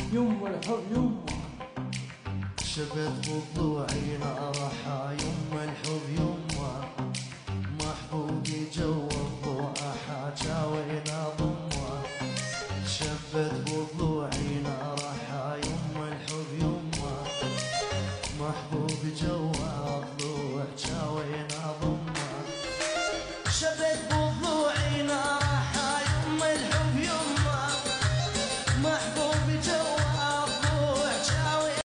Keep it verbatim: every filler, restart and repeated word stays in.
يما الحب يما شبت بضلوعي نارها يما الحب يما محبوبي جوا الضوء حاجاوينا ضمه شبت بضلوعي نارها يما الحب يما محبوبي جوا الضوء حاجاوينا ضمه شبت